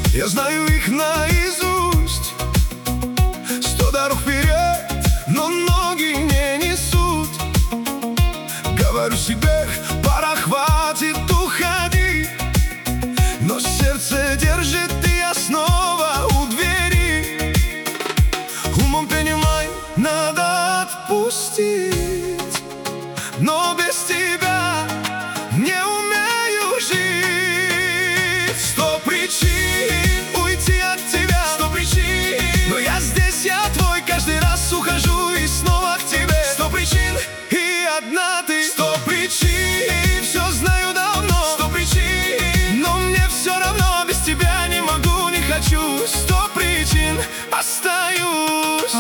Я знаю их наизусть. 100 дорог вперед, но ноги не несут. Говорю себе, пора, хватит, уходи. Но сердце держит, и я снова у двери. Умом понимаю, надо отпустить, но без тебя не умею жить. 100 причин уйти от тебя, 100 причин, но я здесь, я твой. Каждый раз ухожу и снова к тебе. 100 причин и одна ты. 100 причин, все знаю давно. 100 причин, но мне все равно. Без тебя не могу, не хочу. 100 причин, остаюсь.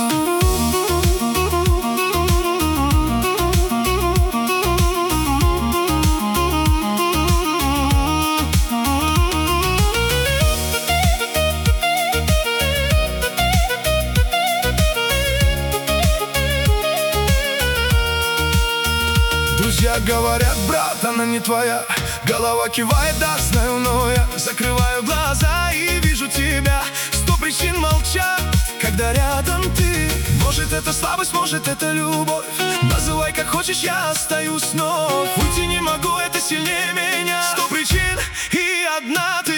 Друзья говорят, брат, она не твоя. Голова кивает, да, знаю, но я закрываю глаза и вижу тебя. 100 причин молчать, когда рядом ты. Может, это слабость, может, это любовь. Называй как хочешь, я остаюсь вновь. Уйти не могу, это сильнее меня. 100 причин и одна ты.